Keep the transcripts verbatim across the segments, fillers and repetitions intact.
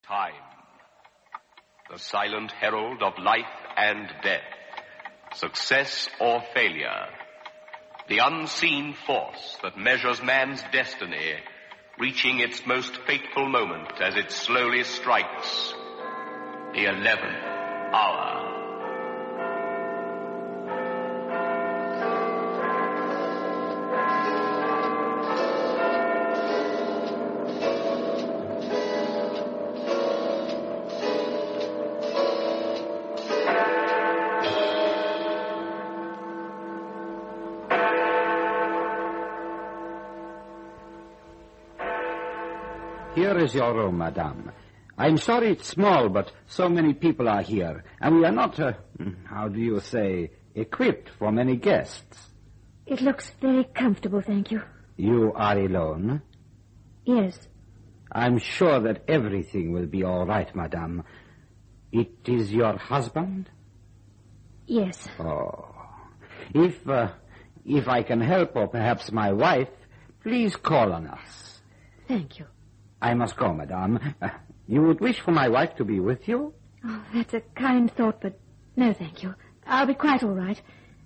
Time, the silent herald of life and death, success or failure, the unseen force that measures man's destiny, reaching its most fateful moment as it slowly strikes the eleventh hour. Here is your room, madame. I'm sorry it's small, but so many people are here, and we are not, uh, how do you say, equipped for many guests. It looks very comfortable, thank you. You are alone? Yes. I'm sure that everything will be all right, madame. It is your husband? Yes. Oh. If, uh, if I can help, or perhaps my wife, please call on us. Thank you. I must go, madame. Uh, you would wish for my wife to be with you? Oh, that's a kind thought, but no, thank you. I'll be quite all right.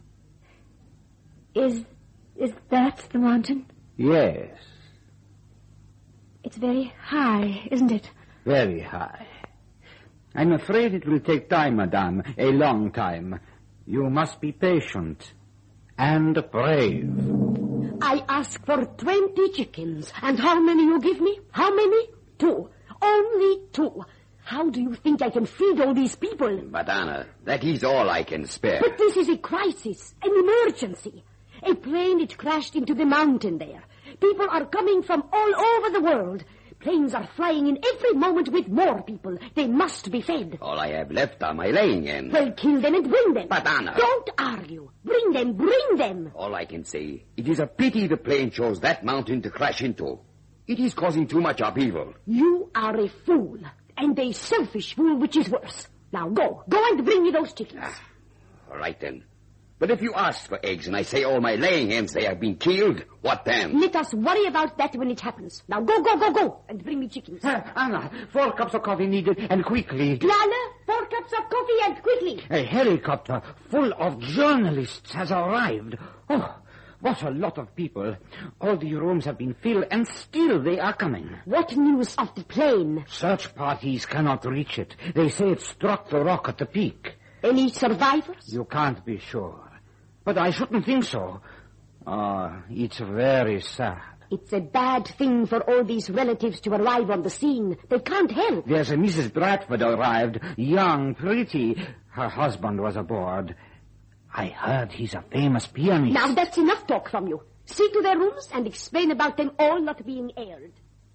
Is... is that the mountain? Yes. It's very high, isn't it? Very high. I'm afraid it will take time, madame, a long time. You must be patient and brave. I ask for twenty chickens. And how many you give me? How many? Two. Only two. How do you think I can feed all these people? Madonna, that is all I can spare. But this is a crisis, an emergency. A plane it crashed into the mountain there. People are coming from all over the world. Planes are flying in every moment with more people. They must be fed. All I have left are my laying hens. Well, kill them and bring them. Madonna. Don't argue. Bring them, bring them. All I can say, it is a pity the plane chose that mountain to crash into. It is causing too much upheaval. You are a fool, and a selfish fool, which is worse. Now go, go and bring me those chickens. Ah, all right then. But if you ask for eggs and I say all my laying hens they have been killed, what then? Let us worry about that when it happens. Now go, go, go, go, and bring me chickens. Uh, Anna, four cups of coffee needed, and quickly. Lana, four cups of coffee and quickly. A helicopter full of journalists has arrived. Oh, what a lot of people. All the rooms have been filled, and still they are coming. What news of the plane? Search parties cannot reach it. They say it struck the rock at the peak. Any survivors? You can't be sure. But I shouldn't think so. Ah, it's very sad. It's a bad thing for all these relatives to arrive on the scene. They can't help. There's a Missus Bradford arrived, young, pretty. Her husband was aboard. I heard he's a famous pianist. Now that's enough talk from you. See to their rooms and explain about them all not being aired.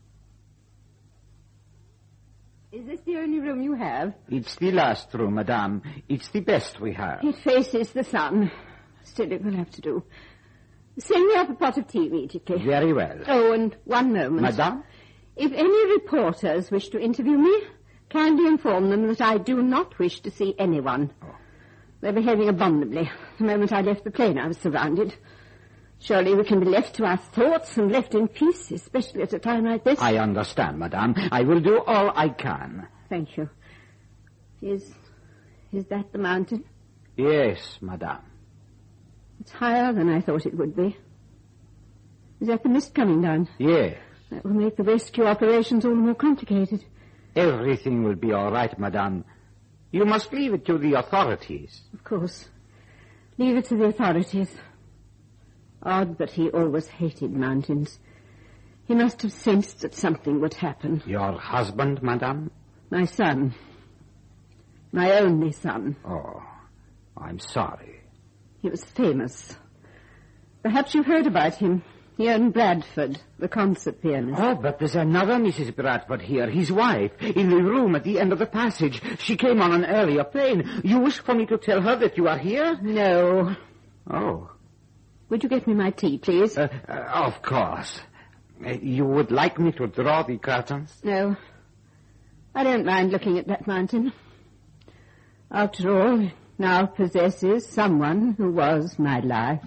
Is this the only room you have? It's the last room, madame. It's the best we have. It faces the sun. Still, it will have to do. Send me up a pot of tea immediately. Very well. Oh, and one moment. Madame? If any reporters wish to interview me, kindly inform them that I do not wish to see anyone. Oh. They're behaving abominably. The moment I left the plane, I was surrounded. Surely we can be left to our thoughts and left in peace, especially at a time like this. I understand, madame. I will do all I can. Thank you. Is... is that the mountain? Yes, madame. It's higher than I thought it would be. Is that the mist coming down? Yes. That will make the rescue operations all the more complicated. Everything will be all right, madame. You must leave it to the authorities. Of course. Leave it to the authorities. Odd that he always hated mountains. He must have sensed that something would happen. Your husband, madame? My son. My only son. Oh, I'm sorry. He was famous. Perhaps you've heard about him. He owned Bradford, the concert pianist. Oh, but there's another Missus Bradford here, his wife, in the room at the end of the passage. She came on an earlier plane. You wish for me to tell her that you are here? No. Oh. Would you get me my tea, please? Uh, uh, of course. Uh, you would like me to draw the curtains? No. I don't mind looking at that mountain. After all, it now possesses someone who was my life.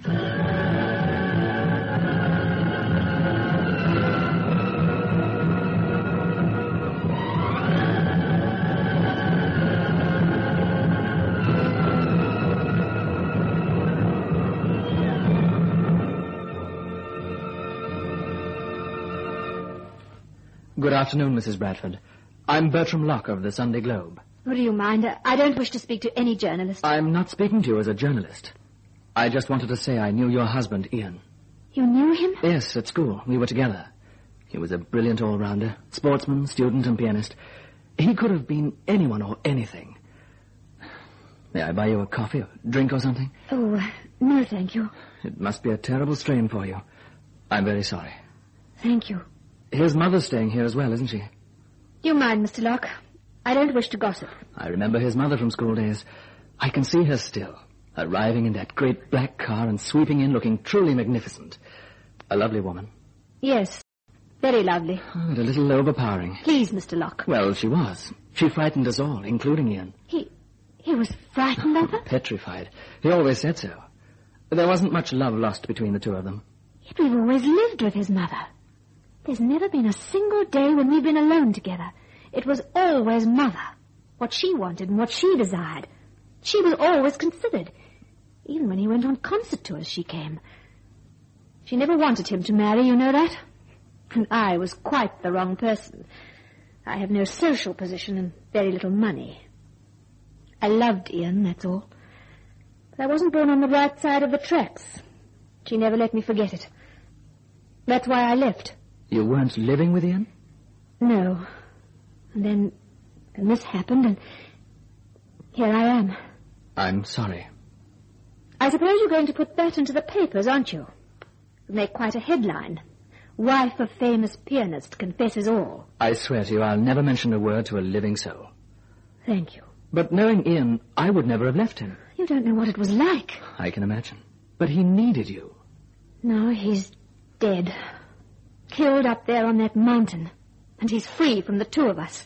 Good afternoon, Missus Bradford. I'm Bertram Locke of the Sunday Globe. Oh, do you mind? I don't wish to speak to any journalist. I'm not speaking to you as a journalist. I just wanted to say I knew your husband, Ian. You knew him? Yes, at school. We were together. He was a brilliant all-rounder, sportsman, student, and pianist. He could have been anyone or anything. May I buy you a coffee or drink or something? Oh, uh, no, thank you. It must be a terrible strain for you. I'm very sorry. Thank you. His mother's staying here as well, isn't she? Do you mind, Mister Locke? I don't wish to gossip. I remember his mother from school days. I can see her still, arriving in that great black car and sweeping in looking truly magnificent. A lovely woman. Yes, very lovely. Oh, but a little overpowering. Please, Mister Locke. Well, she was. She frightened us all, including Ian. He... he was frightened of her? Petrified. He always said so. There wasn't much love lost between the two of them. Yet we've always lived with his mother. There's never been a single day when we've been alone together. It was always Mother. What she wanted and what she desired. She was always considered. Even when he went on concert tours, she came. She never wanted him to marry, you know that? And I was quite the wrong person. I have no social position and very little money. I loved Ian, that's all. But I wasn't born on the right side of the tracks. She never let me forget it. That's why I left. You weren't living with Ian? No. And then, and this happened, and here I am. I'm sorry. I suppose you're going to put that into the papers, aren't you? It'll make quite a headline. Wife of famous pianist confesses all. I swear to you, I'll never mention a word to a living soul. Thank you. But knowing Ian, I would never have left him. You don't know what it was like. I can imagine. But he needed you. No, he's dead. Killed up there on that mountain. And he's free from the two of us.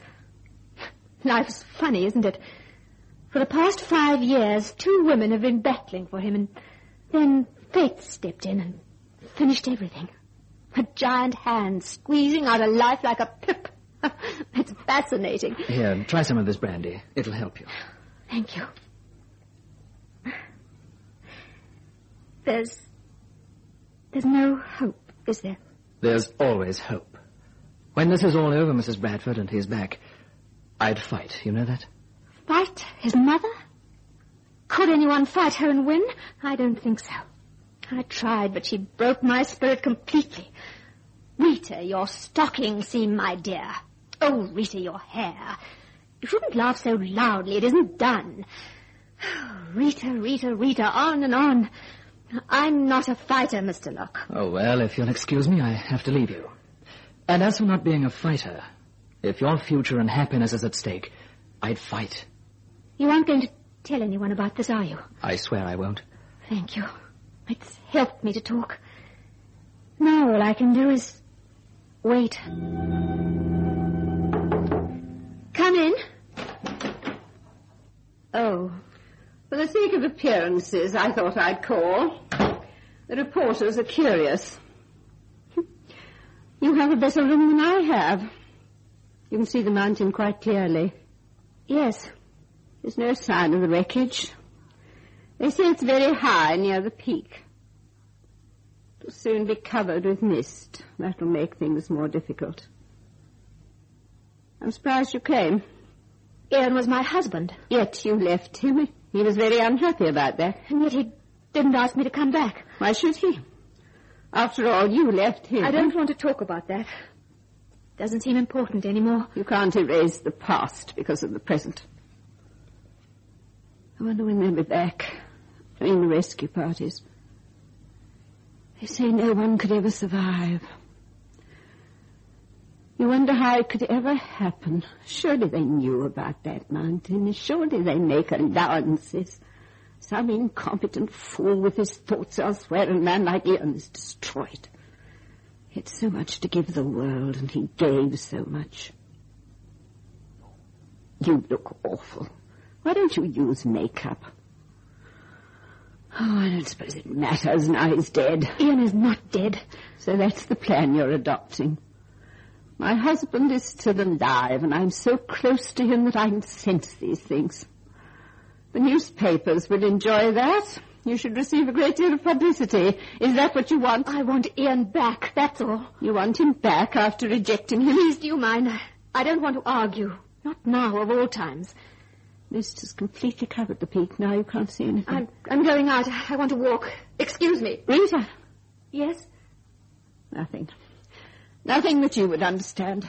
Life's funny, isn't it? For the past five years, two women have been battling for him, and then fate stepped in and finished everything. A giant hand squeezing out a life like a pip. It's fascinating. Here, try some of this brandy. It'll help you. Thank you. There's... there's no hope, is there? There's always hope. When this is all over, Missus Bradford, and he's back, I'd fight. You know that? Fight his mother? Could anyone fight her and win? I don't think so. I tried, but she broke my spirit completely. Rita, your stockings seem my dear. Oh, Rita, your hair. You shouldn't laugh so loudly. It isn't done. Oh, Rita, Rita, Rita, on and on. I'm not a fighter, Mister Locke. Oh, well, if you'll excuse me, I have to leave you. And as for not being a fighter, if your future and happiness is at stake, I'd fight. You aren't going to tell anyone about this, are you? I swear I won't. Thank you. It's helped me to talk. Now all I can do is wait. Come in. Oh, for the sake of appearances, I thought I'd call. The reporters are curious. You have a better room than I have. You can see the mountain quite clearly. Yes. There's no sign of the wreckage. They say it's very high near the peak. It'll soon be covered with mist. That'll make things more difficult. I'm surprised you came. Ian was my husband. Yet you left him. He was very unhappy about that. And yet he didn't ask me to come back. Why should he? After all, you left him. I don't want to talk about that. It doesn't seem important anymore. You can't erase the past because of the present. I wonder when they'll be back, doing the rescue parties. They say no one could ever survive. You wonder how it could ever happen. Surely they knew about that mountain. Surely they make allowances. Some incompetent fool with his thoughts elsewhere, and a man like Ian is destroyed. He had so much to give the world, and he gave so much. You look awful. Why don't you use makeup? Oh, I don't suppose it matters now he's dead. Ian is not dead. So that's the plan you're adopting. My husband is still alive, and I'm so close to him that I can sense these things. The newspapers will enjoy that. You should receive a great deal of publicity. Is that what you want? I want Ian back, that's all. You want him back after rejecting him? Please, do you mind? I, I don't want to argue. Not now, of all times. Mist has completely covered the peak. Now you can't see anything. I'm, I'm going out. I want to walk. Excuse me. Rita. Yes? Nothing. Nothing that you would understand.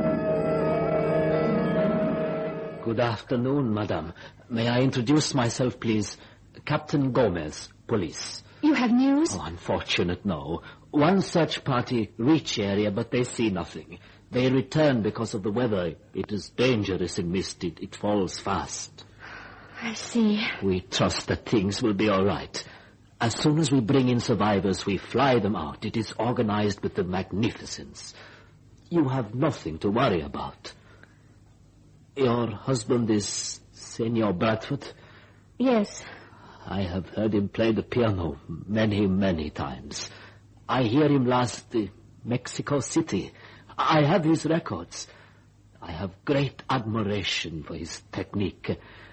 Good afternoon, madam. May I introduce myself, please? Captain Gomez, police. You have news? Oh, unfortunate, no. One search party reached the area, but they see nothing. They return because of the weather. It is dangerous in mist. It, it falls fast. I see. We trust that things will be all right. As soon as we bring in survivors, we fly them out. It is organized with the magnificence. You have nothing to worry about. Your husband is Senor Bradford? Yes. I have heard him play the piano many, many times. I hear him last in Mexico City. I have his records. I have great admiration for his technique.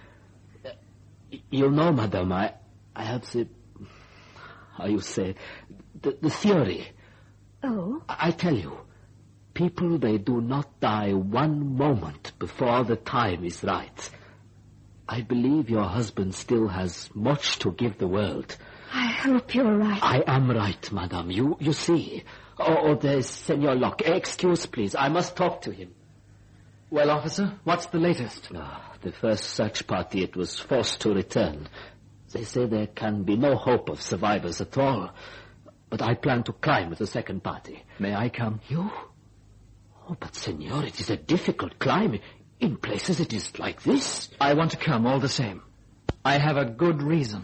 You know, madam, I, I have the, how you say, the, the theory. Oh? I, I tell you, people, they do not die one moment before the time is right. I believe your husband still has much to give the world. I hope you're right. I am right, madam. You, you see. Oh, oh, there's Senor Locke. Excuse, please. I must talk to him. Well, officer, what's the latest? Oh, the first search party, it was forced to return. They say there can be no hope of survivors at all. But I plan to climb with the second party. May I come? You? Oh, but, senor, it is a difficult climb. In places it is like this. I want to come all the same. I have a good reason.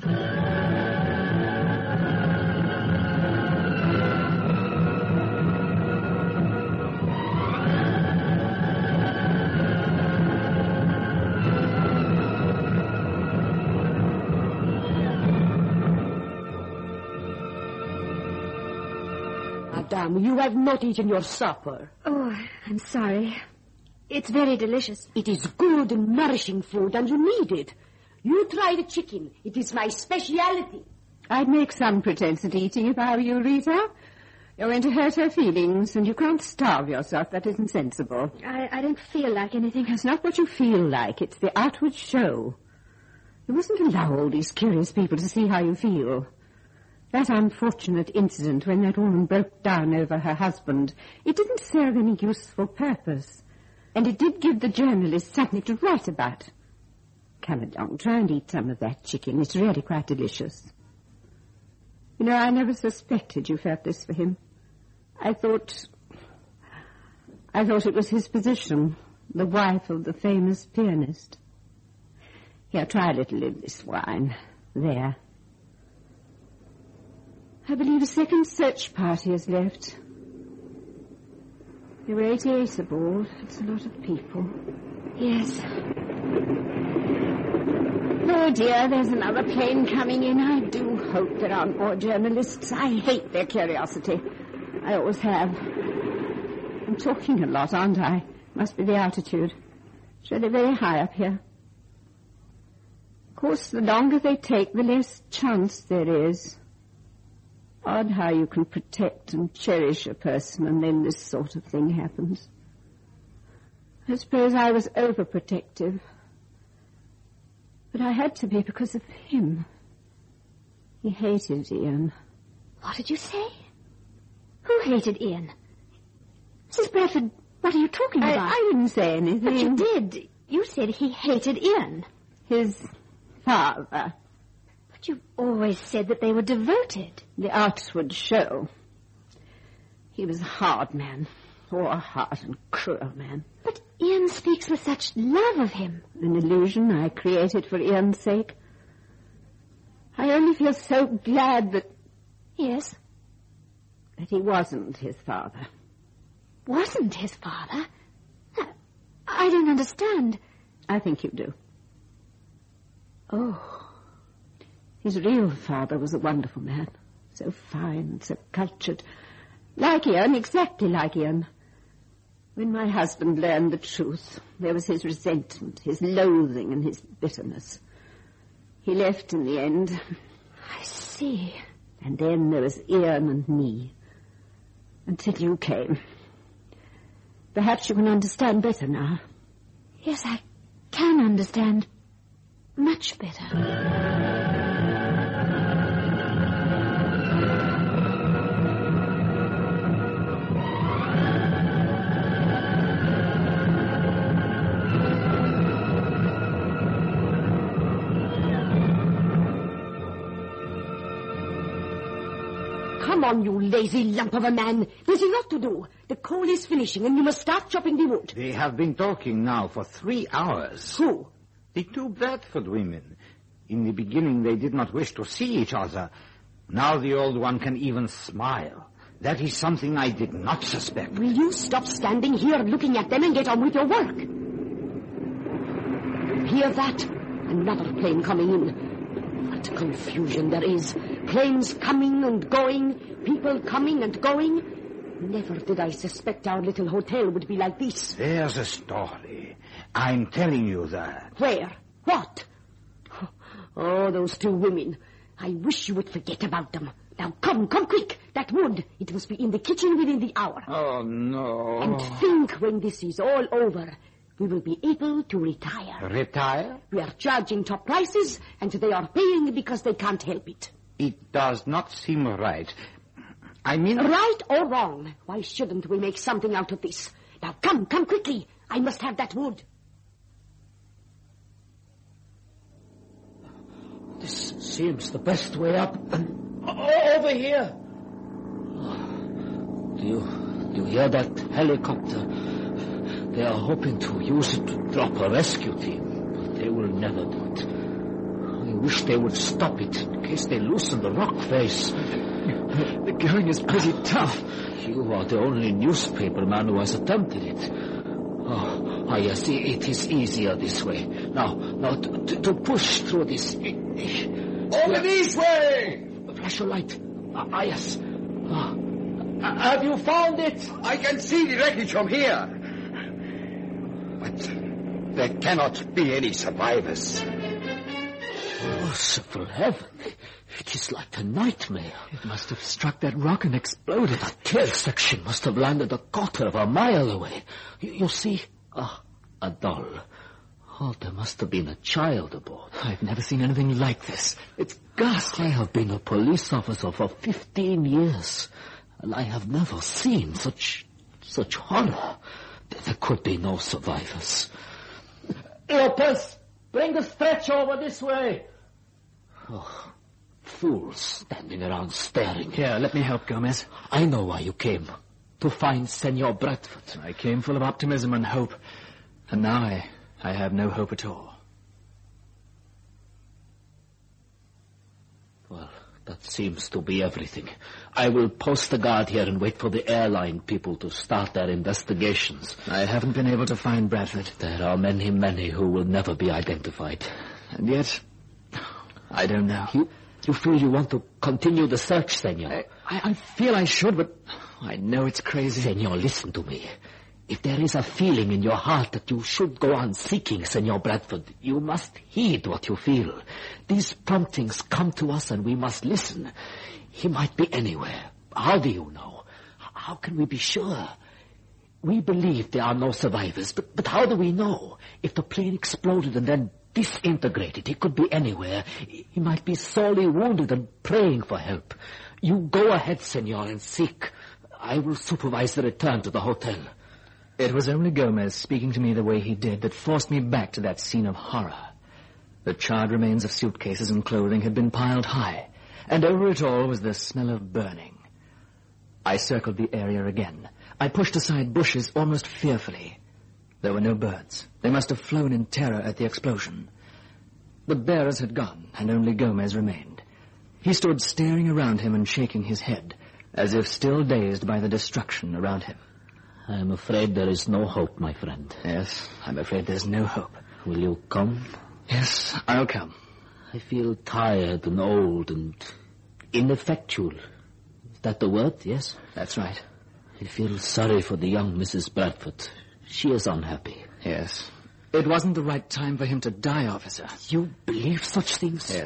Madame, you have not eaten your supper. Oh, I'm sorry. It's very delicious. It is good and nourishing food, and you need it. You try the chicken. It is my speciality. I'd make some pretense at eating if I were you, Rita. You're going to hurt her feelings, and you can't starve yourself. That isn't sensible. I, I don't feel like anything. It's not what you feel like. It's the outward show. You mustn't allow all these curious people to see how you feel. That unfortunate incident when that woman broke down over her husband, it didn't serve any useful purpose. And it did give the journalist something to write about. Come along, try and eat some of that chicken. It's really quite delicious. You know, I never suspected you felt this for him. I thought... I thought it was his position, the wife of the famous pianist. Here, try a little of this wine. There. I believe a second search party has left. There were eighty-eight aboard. It's a lot of people. Yes. Oh, dear, there's another plane coming in. I do hope there aren't more journalists. I hate their curiosity. I always have. I'm talking a lot, aren't I? Must be the altitude. It's really very high up here. Of course, the longer they take, the less chance there is. Odd how you can protect and cherish a person and then this sort of thing happens. I suppose I was overprotective. But I had to be because of him. He hated Ian. What did you say? Who hated Ian? Missus Bradford, what are you talking I, about? I didn't say anything. But you did. You said he hated Ian. His father. But you always said that they were devoted. The outward show. He was a hard man. Or a hard and cruel man. But Ian speaks with such love of him. An illusion I created for Ian's sake. I only feel so glad that... Yes? That he wasn't his father. Wasn't his father? I don't understand. I think you do. Oh. His real father was a wonderful man. So fine, so cultured. Like Ian, exactly like Ian. When my husband learned the truth, there was his resentment, his loathing and his bitterness. He left in the end. I see. And then there was Ian and me. Until you came. Perhaps you can understand better now. Yes, I can understand much better. Come on, you lazy lump of a man. There's a lot to do. The coal is finishing, and you must start chopping the wood. They have been talking now for three hours. Who? The two Bradford women. In the beginning, they did not wish to see each other. Now the old one can even smile. That is something I did not suspect. Will you stop standing here looking at them and get on with your work? You hear that? Another plane coming in. What confusion there is. Planes coming and going, people coming and going. Never did I suspect our little hotel would be like this. There's a story. I'm telling you that. Where? What? Oh, those two women. I wish you would forget about them. Now come, come quick. That wood, it must be in the kitchen within the hour. Oh, no. And think when this is all over, we will be able to retire. Retire? We are charging top prices, and they are paying because they can't help it. It does not seem right. I mean... Right or wrong? Why shouldn't we make something out of this? Now come, come quickly. I must have that wood. This seems the best way up. Over here. Do you, do you hear that helicopter? They are hoping to use it to drop a rescue team, but they will never do it. I wish they would stop it in case they loosen the rock face. The going is pretty tough. You are the only newspaper man who has attempted it. Oh, ah, yes, it is easier this way. Now, now, to, to, to push through this... Over this way! Flash your light. Ah, ah yes. Ah. Have you found it? I can see the wreckage from here. But there cannot be any survivors. Merciful heaven. It is like a nightmare. It must have struck that rock and exploded. The tail section must have landed a quarter of a mile away. You, you see? Ah, a doll. Oh, there must have been a child aboard. I've never seen anything like this. It's ghastly. I have been a police officer for fifteen years, and I have never seen such, such horror. There could be no survivors. Lopez, bring the stretch over this way. Oh, fools standing around staring. Here, let me help, Gomez. I know why you came. To find Senor Bradford. I came full of optimism and hope. And now I, I have no hope at all. Well, that seems to be everything. I will post a guard here and wait for the airline people to start their investigations. I haven't been able to find Bradford. There are many, many who will never be identified. And yet, I don't know. You, you feel you want to continue the search, Senor? I, I, I feel I should, but I know it's crazy. Senor, listen to me. If there is a feeling in your heart that you should go on seeking Senor Bradford, you must heed what you feel. These promptings come to us and we must listen. He might be anywhere. How do you know? How can we be sure? We believe there are no survivors, but, but how do we know? If the plane exploded and then disintegrated, he could be anywhere. He might be sorely wounded and praying for help. You go ahead, Senor, and seek. I will supervise the return to the hotel. It was only Gomez speaking to me the way he did that forced me back to that scene of horror. The charred remains of suitcases and clothing had been piled high, and over it all was the smell of burning. I circled the area again. I pushed aside bushes almost fearfully. There were no birds. They must have flown in terror at the explosion. The bearers had gone, and only Gomez remained. He stood staring around him and shaking his head, as if still dazed by the destruction around him. I'm afraid there is no hope, my friend. Yes, I'm afraid there's no hope. Will you come? Yes, I'll come. I feel tired and old and ineffectual. Is that the word? Yes? That's right. I feel sorry for the young Missus Bradford. She is unhappy. Yes. It wasn't the right time for him to die, officer. You believe such things? Yes.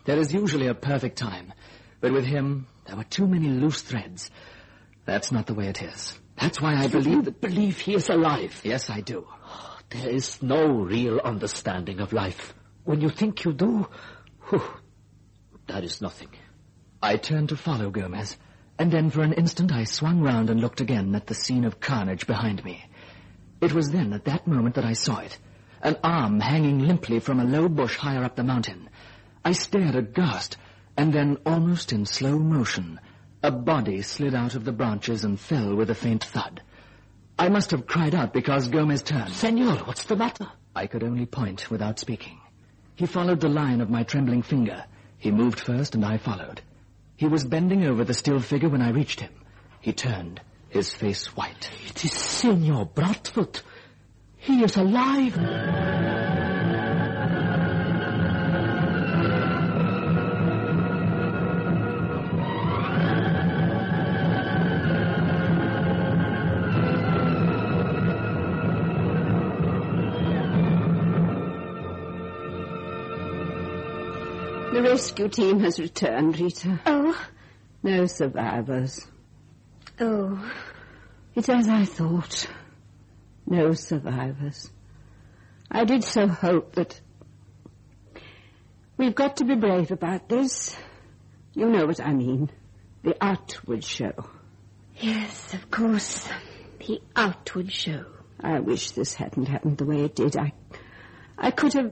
There is usually a perfect time, but with him, there were too many loose threads. That's not the way it is. That's why I believe that believe he is alive. Yes, I do. There is no real understanding of life. When you think you do, whew, that is nothing. I turned to follow Gomez, and then for an instant I swung round and looked again at the scene of carnage behind me. It was then, at that moment, that I saw it. An arm hanging limply from a low bush higher up the mountain. I stared aghast, and then, almost in slow motion, a body slid out of the branches and fell with a faint thud. I must have cried out because Gomez turned. Senor, what's the matter? I could only point without speaking. He followed the line of my trembling finger. He moved first, and I followed. He was bending over the still figure when I reached him. He turned, his face white. It is Senor Bradford. He is alive. The rescue team has returned, Rita. Oh? No survivors. Oh. It's as I thought. No survivors. I did so hope that... We've got to be brave about this. You know what I mean. The outward show. Yes, of course. The outward show. I wish this hadn't happened the way it did. I... I could have...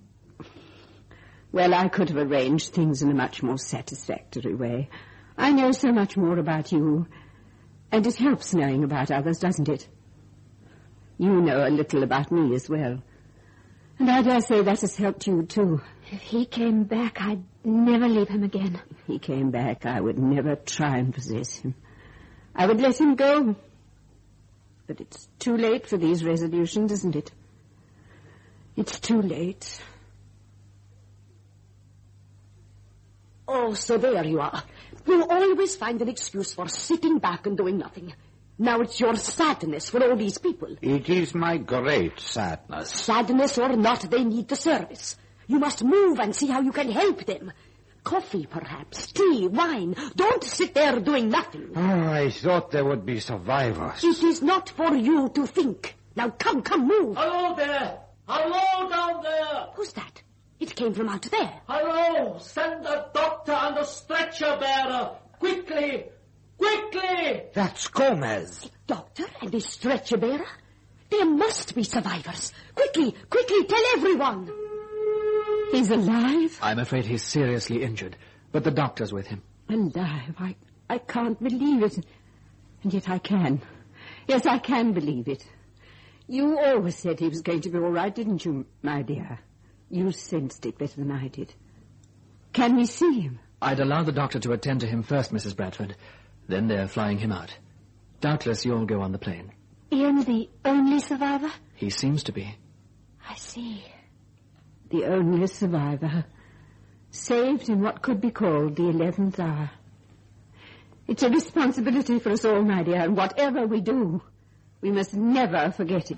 Well, I could have arranged things in a much more satisfactory way. I know so much more about you, and it helps knowing about others, doesn't it? You know a little about me as well, and I dare say that has helped you too. If he came back, I'd never leave him again. If he came back, I would never try and possess him. I would let him go. But it's too late for these resolutions, isn't it? It's too late. Oh, so there you are. You always find an excuse for sitting back and doing nothing. Now it's your sadness for all these people. It is my great sadness. Sadness or not, they need the service. You must move and see how you can help them. Coffee, perhaps, tea, wine. Don't sit there doing nothing. Oh, I thought there would be survivors. It is not for you to think. Now come, come, move. Hello there! Hello down there! Who's that? It came from out there. Hello! Send a doctor and a stretcher bearer! Quickly! Quickly! That's Gomez. A doctor and a stretcher bearer? There must be survivors. Quickly, quickly, tell everyone. He's alive? I'm afraid he's seriously injured, but the doctor's with him. Alive? I, I can't believe it. And yet I can. Yes, I can believe it. You always said he was going to be all right, didn't you, my dear? You sensed it better than I did. Can we see him? I'd allow the doctor to attend to him first, Missus Bradford. Then they're flying him out. Doubtless you'll go on the plane. Ian's the only survivor? He seems to be. I see. The only survivor. Saved in what could be called the eleventh hour. It's a responsibility for us all, my dear, and whatever we do, we must never forget it.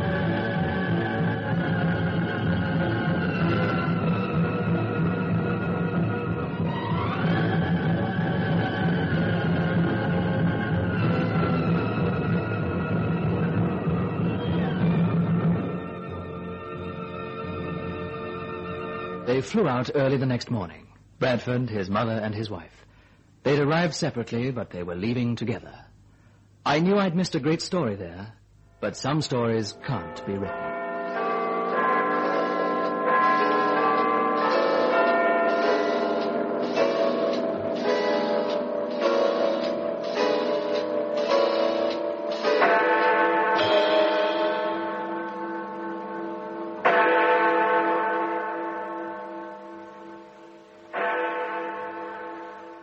They flew out early the next morning. Bradford, his mother, and his wife. They'd arrived separately, but they were leaving together. I knew I'd missed a great story there, but some stories can't be written.